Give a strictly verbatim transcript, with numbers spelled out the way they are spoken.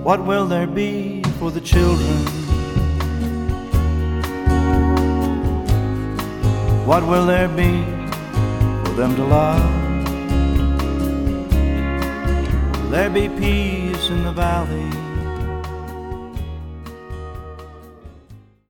What will there be for the children? What will there be for them to love? Will there be peace in the valley?